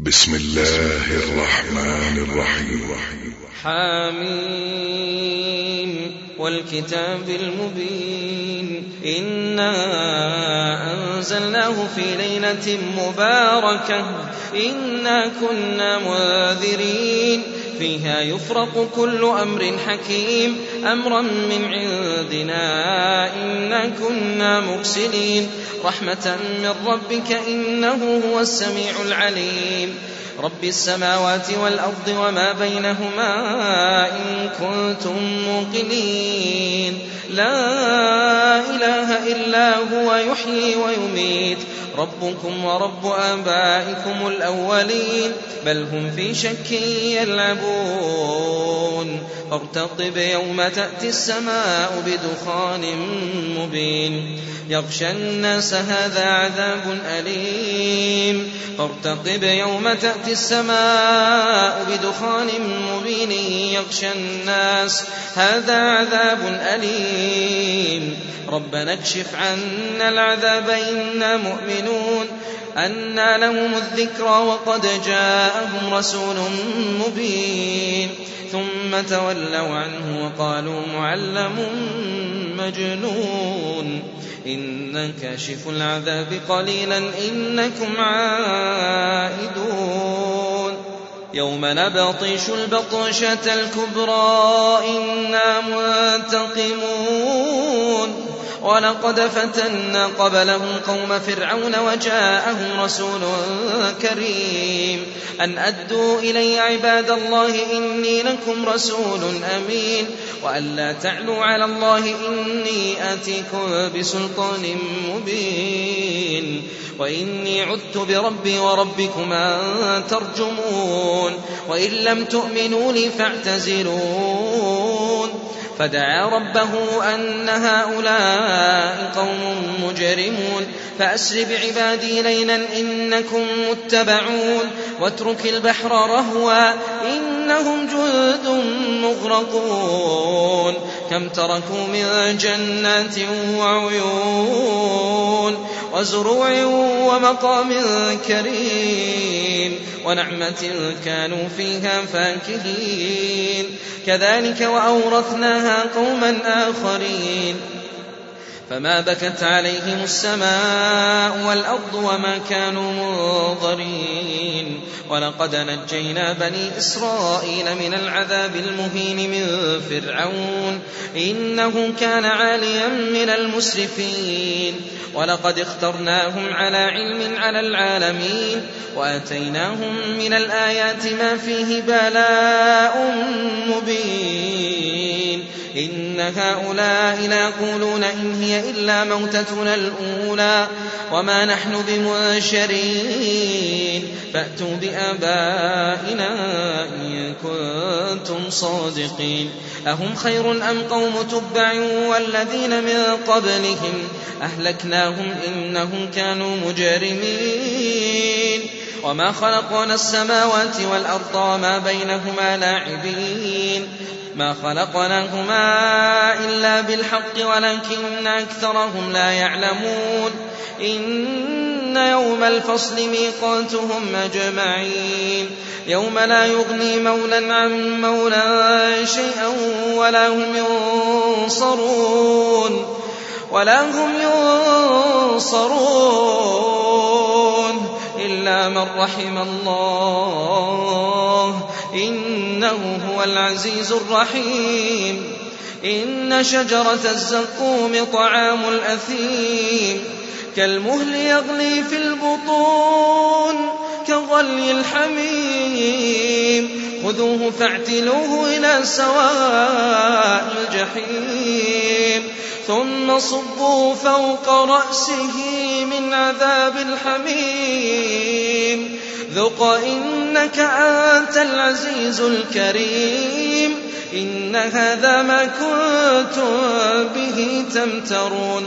بسم الله الرحمن الرحيم. حميم والكتاب المبين إنا أنزلناه في ليلة مباركة إنا كنا منذرين فيها يفرق كل أمر حكيم أمرا من عندنا إنا كنا مرسلين رحمة من ربك إنه هو السميع العليم رب السماوات والأرض وما بينهما إن كنتم موقنين لا إله إلا هو يحيي ويميت ربكم ورب آبائكم الأولين بل هم في شك يلعبون فارتقب يوم تأتي السماء بدخان مبين يغشى الناس هذا عذاب أليم فارتقب يوم تأتي السماء بدخان مبين يغشى الناس هذا عذاب أليم ربنا اكشف عنا العذاب إنا مؤمنون أنى لهم الذكرى وقد جاءهم رسول مبين ثم تولوا عنه وقالوا معلم مجنون إن كاشف العذاب قليلا إنكم عائدون يوم نبطش البطشة الكبرى إنا منتقمون ولقد فتنا قبلهم قوم فرعون وجاءهم رسول كريم أن أدوا إلي عباد الله إني لكم رسول أمين وأن لا تعلوا على الله إني آتيكم بسلطان مبين وإني عدت بربي وربكم أن ترجمون وإن لم تؤمنوا لي فاعتزلون فدعا ربه أن هؤلاء قوم مجرمون فأسر بعبادي ليلا إنكم متبعون واترك البحر رهوا إنهم جند مغرقون كم تركوا من جنات وعيون وزروع ومقام كريم ونعمة كانوا فيها فاكهين كذلك وأورثناها قوما آخرين فما بكت عليهم السماء والأرض وما كانوا منظرين ولقد نجينا بني إسرائيل من العذاب المهين من فرعون إنه كان عاليا من المسرفين ولقد اخترناهم على علم على العالمين وآتيناهم من الآيات ما فيه بلاء مبين إن هؤلاء ليقولون إن هي إلا موتتنا الأولى وما نحن بمنشرين فأتوا بآبائنا إن كنتم صادقين أهم خير أم قوم تبع والذين من قبلهم أهلكناهم إنهم كانوا مجرمين وما خلقنا السماوات والأرض وما بينهما لاعبين ما خلقناهما إلا بالحق ولكن أكثرهم لا يعلمون إن يوم الفصل ميقاتهم أجمعين يوم لا يغني مولى عن مولى شيئا ولا هم ينصرون إلا من رحم الله إنه هو العزيز الرحيم إن شجرة الزقوم طعام الأثيم كالمهل يغلي في البطون كغلي الحميم خذوه فاعتلوه إلى سواء الجحيم ثم صبوا فوق رأسه من عذاب الحميم ذق إنك أنت العزيز الكريم إن هذا ما كنتم به تمترون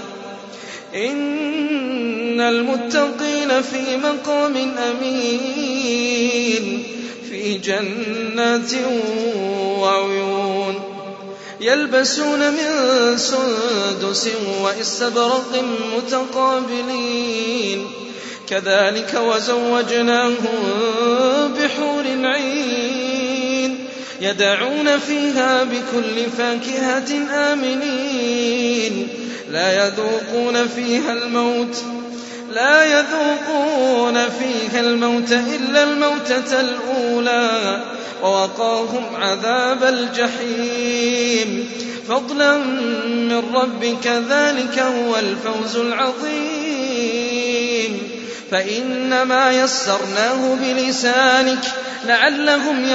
إن المتقين في مقام أمين في جنات وعيون يلبسون من سندس واستبرق متقابلين كذلك وزوجناهم يدعون فيها بكل فاكهة آمنين لا يذوقون فيها الموت إلا الموتة الأولى ووقاهم عذاب الجحيم فضلا من ربك ذلك هو الفوز العظيم فإنما يسرناه بلسانك لعلهم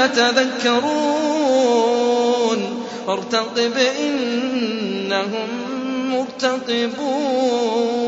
يتذكرون فارتقب إنهم مرتقبون